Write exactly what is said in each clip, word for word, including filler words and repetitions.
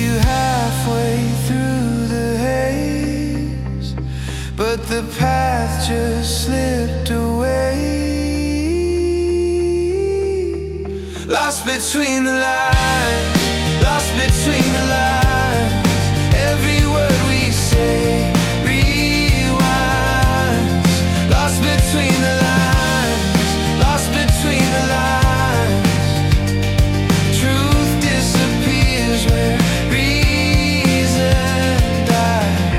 you halfway through the haze, but the path just slipped away. Lost between the lines, lost between the lines. Every word we say rewinds. Lost between the lines, lost between the lines. Truth disappears where reason dies.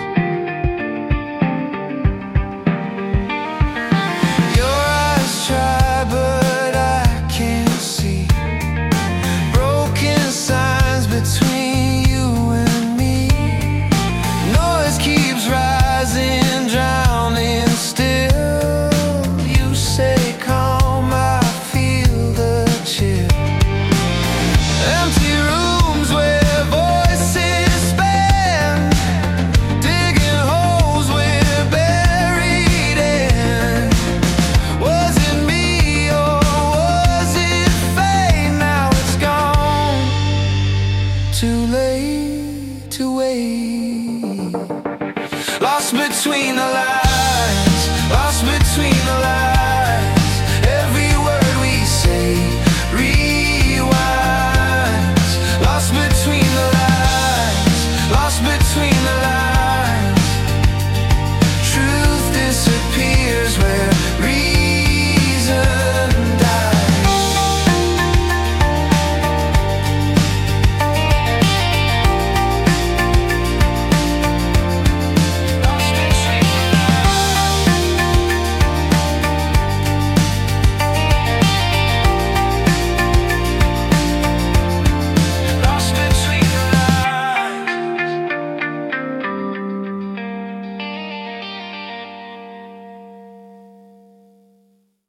Your eyes try, but I can't see. Broken signs between you and me. Noise keeps rising, drowning still. You say calm, I feel the chill. Empty rooms where voices span, digging holes we're buried in. Was it me or was it fate? Now it's gone, too late to wait. Lost between the lines.